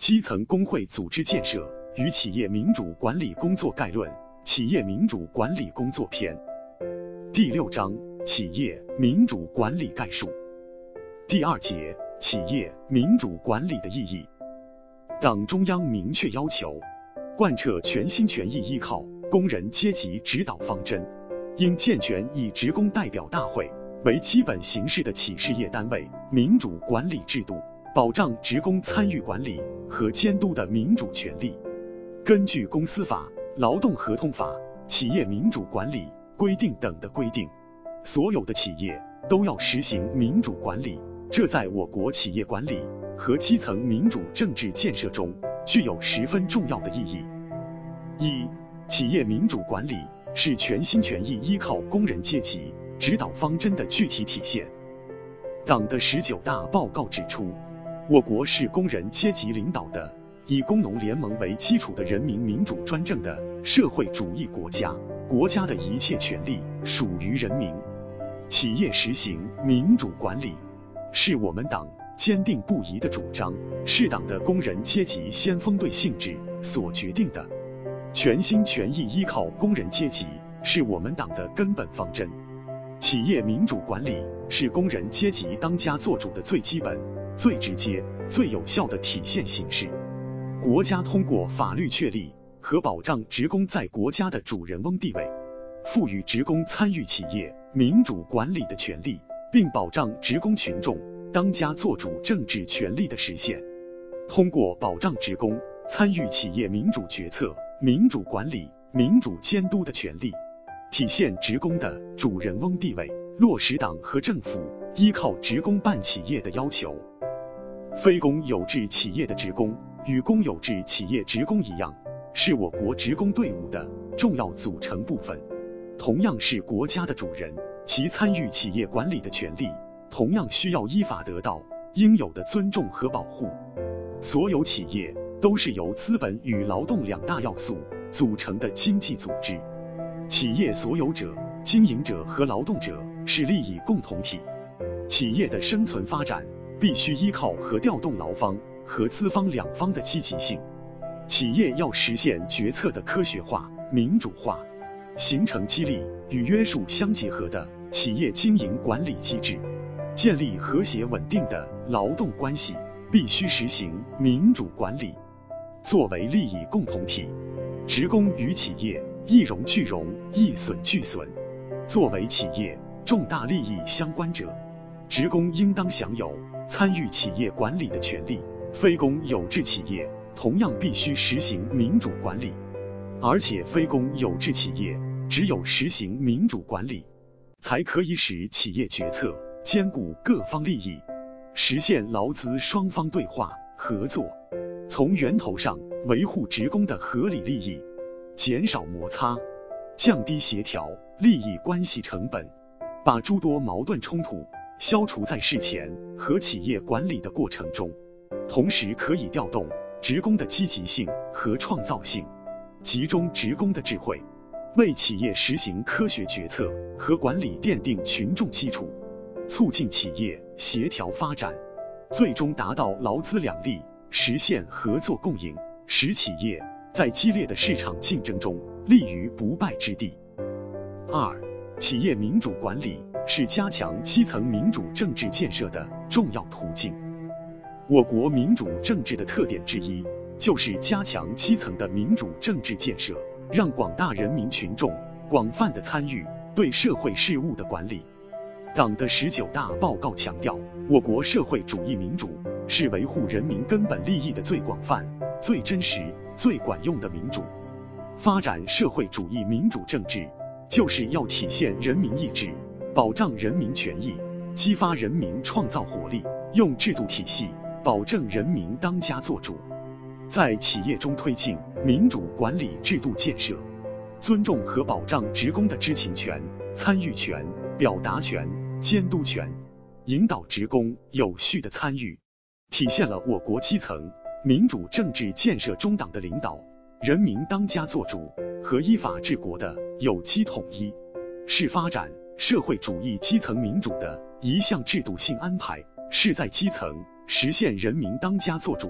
基层工会组织建设与企业民主管理工作概论，企业民主管理工作篇。第6章，企业民主管理概述。第2节，企业民主管理的意义。党中央明确要求，贯彻全心全意依靠工人阶级指导方针，应健全以职工代表大会为基本形式的企事业单位民主管理制度，保障职工参与管理和监督的民主权利。根据公司法、劳动合同法、企业民主管理规定等的规定，所有的企业都要实行民主管理，这在我国企业管理和基层民主政治建设中具有十分重要的意义。1. 企业民主管理是全心全意依靠工人阶级指导方针的具体体现。党的19大报告指出，我国是工人阶级领导的，以工农联盟为基础的人民民主专政的社会主义国家，国家的一切权利属于人民。企业实行民主管理，是我们党坚定不移的主张，是党的工人阶级先锋队性质所决定的。全心全意依靠工人阶级是我们党的根本方针。企业民主管理是工人阶级当家作主的最基本、最直接、最有效的体现形式。国家通过法律确立和保障职工在国家的主人翁地位，赋予职工参与企业民主管理的权利，并保障职工群众当家作主政治权利的实现。通过保障职工参与企业民主决策、民主管理、民主监督的权利，体现职工的主人翁地位，落实党和政府依靠职工办企业的要求。非公有制企业的职工与公有制企业职工一样，是我国职工队伍的重要组成部分，同样是国家的主人，其参与企业管理的权利同样需要依法得到应有的尊重和保护。所有企业都是由资本与劳动两大要素组成的经济组织，企业所有者、经营者和劳动者是利益共同体。企业的生存发展必须依靠和调动劳方和资方两方的积极性。企业要实现决策的科学化、民主化，形成激励与约束相结合的企业经营管理机制，建立和谐稳定的劳动关系，必须实行民主管理。作为利益共同体，职工与企业一荣俱荣，一损俱损。作为企业重大利益相关者，职工应当享有参与企业管理的权利。非公有制企业同样必须实行民主管理，而且非公有制企业只有实行民主管理，才可以使企业决策兼顾各方利益，实现劳资双方对话合作，从源头上维护职工的合理利益，减少摩擦，降低协调利益关系成本，把诸多矛盾冲突消除在事前和企业管理的过程中。同时可以调动职工的积极性和创造性，集中职工的智慧，为企业实行科学决策和管理奠定群众基础，促进企业协调发展，最终达到劳资两利，实现合作共赢，使企业在激烈的市场竞争中立于不败之地。2. 企业民主管理是加强基层民主政治建设的重要途径。我国民主政治的特点之一，就是加强基层的民主政治建设，让广大人民群众广泛的参与对社会事务的管理。党的19大报告强调，我国社会主义民主是维护人民根本利益的最广泛、最真实、最管用的民主。发展社会主义民主政治，就是要体现人民意志，保障人民权益，激发人民创造活力，用制度体系保证人民当家作主。在企业中推进民主管理制度建设，尊重和保障职工的知情权、参与权、表达权、监督权，引导职工有序的参与，体现了我国基层民主政治建设中党的领导、人民当家作主和依法治国的有机统一，是发展社会主义基层民主的一项制度性安排，是在基层实现人民当家作主的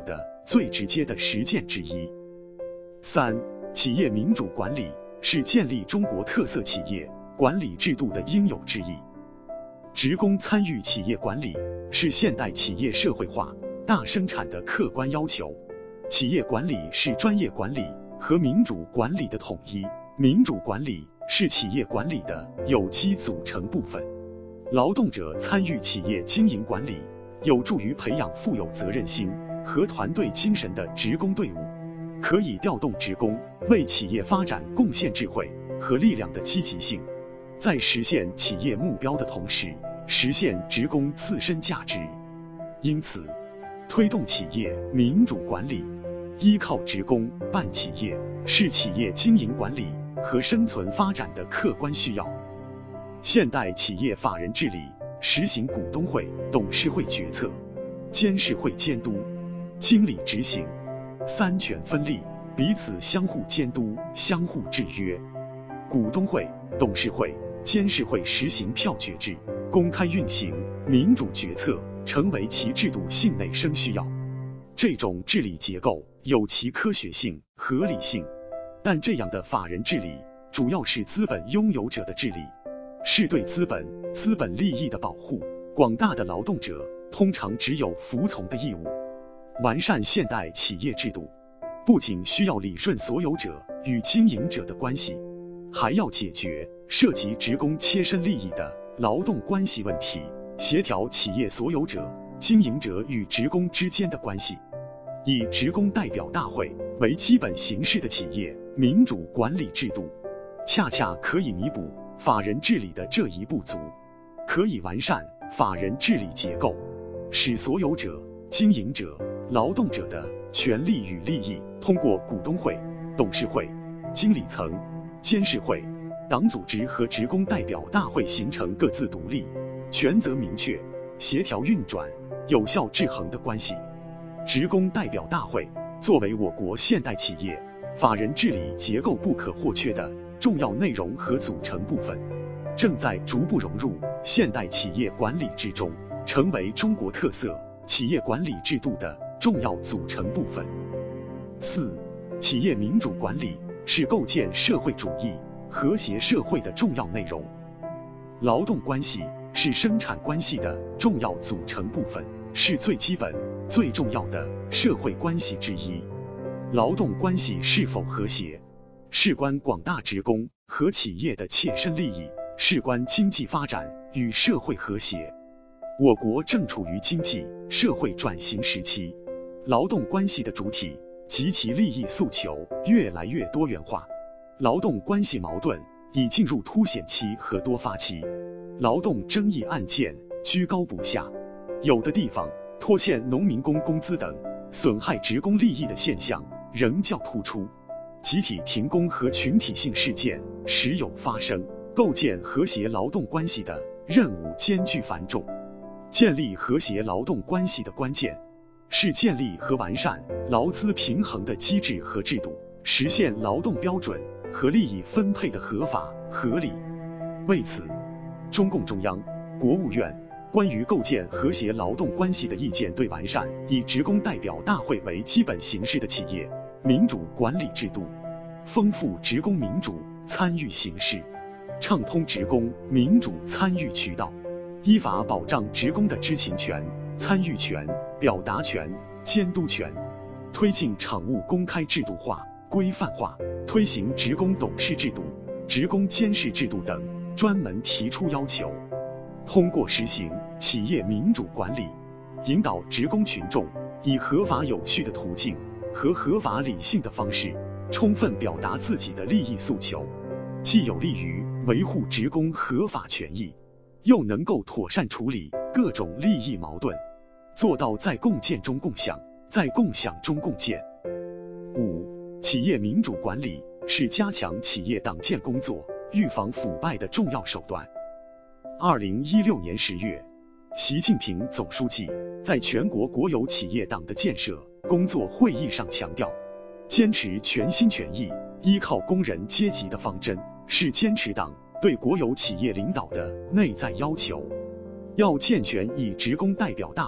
最直接的实践之一。3、企业民主管理是建立中国特色企业管理制度的应有之义。职工参与企业管理是现代企业社会化、大生产的客观要求。企业管理是专业管理和民主管理的统一，民主管理是企业管理的有机组成部分。劳动者参与企业经营管理，有助于培养富有责任心和团队精神的职工队伍，可以调动职工为企业发展贡献智慧和力量的积极性，在实现企业目标的同时，实现职工自身价值。因此，推动企业民主管理，依靠职工办企业，是企业经营管理和生存发展的客观需要。现代企业法人治理实行股东会、董事会决策，监事会监督，经理执行，三权分立，彼此相互监督、相互制约。股东会、董事会、监事会实行票决制，公开运行，民主决策成为其制度性内生需要。这种治理结构有其科学性、合理性，但这样的法人治理主要是资本拥有者的治理，是对资本利益的保护，广大的劳动者通常只有服从的义务。完善现代企业制度，不仅需要理顺所有者与经营者的关系，还要解决涉及职工切身利益的劳动关系问题，协调企业所有者、经营者与职工之间的关系。以职工代表大会为基本形式的企业民主管理制度，恰恰可以弥补法人治理的这一不足，可以完善法人治理结构，使所有者、经营者、劳动者的权利与利益通过股东会、董事会、经理层、监事会、党组织和职工代表大会形成各自独立、权责明确、协调运转、有效制衡的关系。职工代表大会作为我国现代企业法人治理结构不可或缺的重要内容和组成部分，正在逐步融入现代企业管理之中，成为中国特色企业管理制度的重要组成部分。4、企业民主管理是构建社会主义和谐社会的重要内容。劳动关系是生产关系的重要组成部分，是最基本、最重要的社会关系之一。劳动关系是否和谐，事关广大职工和企业的切身利益，事关经济发展与社会和谐。我国正处于经济社会转型时期，劳动关系的主体及其利益诉求越来越多元化，劳动关系矛盾已进入凸显期和多发期，劳动争议案件居高不下，有的地方拖欠农民工工资等损害职工利益的现象仍较突出，集体停工和群体性事件时有发生，构建和谐劳动关系的任务艰巨繁重。建立和谐劳动关系的关键是建立和完善劳资平衡的机制和制度，实现劳动标准和利益分配的合法合理。为此，中共中央、国务院关于构建和谐劳动关系的意见对完善以职工代表大会为基本形式的企业民主管理制度，丰富职工民主参与形式，畅通职工民主参与渠道，依法保障职工的知情权、参与权、表达权、监督权，推进厂务公开制度化、规范化，推行职工董事制度、职工监事制度等，专门提出要求。通过实行企业民主管理，引导职工群众以合法有序的途径和合法理性的方式，充分表达自己的利益诉求，既有利于维护职工合法权益，又能够妥善处理各种利益矛盾，做到在共建中共享，在共享中共建。5、企业民主管理是加强企业党建工作、预防腐败的重要手段。2016年10月，习近平总书记在全国国有企业党的建设工作会议上强调，坚持全心全意依靠工人阶级的方针，是坚持党对国有企业领导的内在要求。要健全以职工代表大会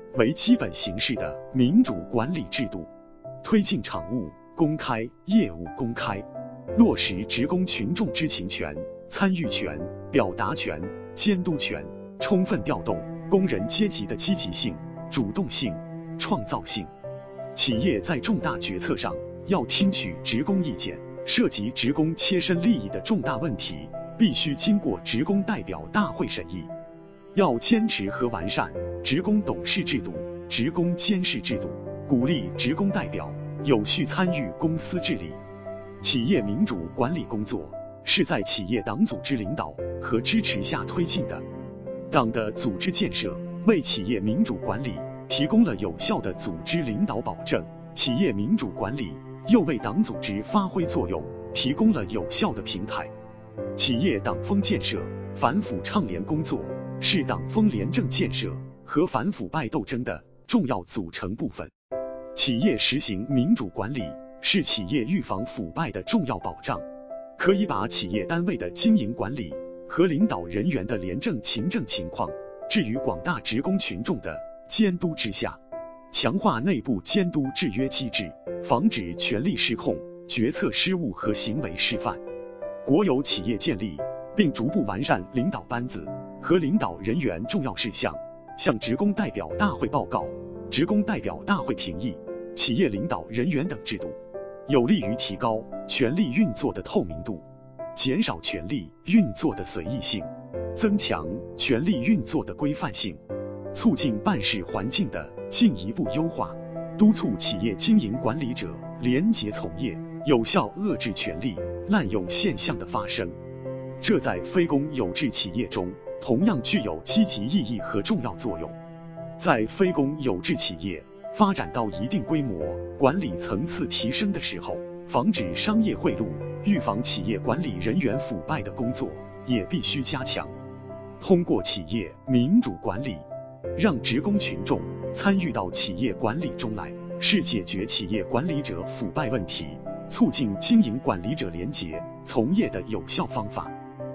为基本形式的民主管理制度，推进场务公开、业务公开，落实职工群众知情权、参与权、表达权、监督权，充分调动工人阶级的积极性、主动性、创造性。企业在重大决策上要听取职工意见，涉及职工切身利益的重大问题，必须经过职工代表大会审议。要坚持和完善职工董事制度、职工监事制度，鼓励职工代表有序参与公司治理。企业民主管理工作是在企业党组织领导和支持下推进的。党的组织建设为企业民主管理提供了有效的组织领导保证，企业民主管理又为党组织发挥作用提供了有效的平台。企业党风建设、反腐倡廉工作是党风廉政建设和反腐败斗争的重要组成部分。企业实行民主管理是企业预防腐败的重要保障，可以把企业单位的经营管理和领导人员的廉政勤政情况置于广大职工群众的监督之下，强化内部监督制约机制，防止权力失控、决策失误和行为失范。国有企业建立并逐步完善领导班子和领导人员重要事项，向职工代表大会报告、职工代表大会评议、企业领导人员等制度，有利于提高权力运作的透明度，减少权力运作的随意性，增强权力运作的规范性，促进办事环境的进一步优化，督促企业经营管理者廉洁从业，有效遏制权力滥用现象的发生。这在非公有制企业中同样具有积极意义和重要作用。在非公有制企业发展到一定规模、管理层次提升的时候，防止商业贿赂、预防企业管理人员腐败的工作也必须加强。通过企业民主管理，让职工群众参与到企业管理中来，是解决企业管理者腐败问题、促进经营管理者廉洁从业的有效方法。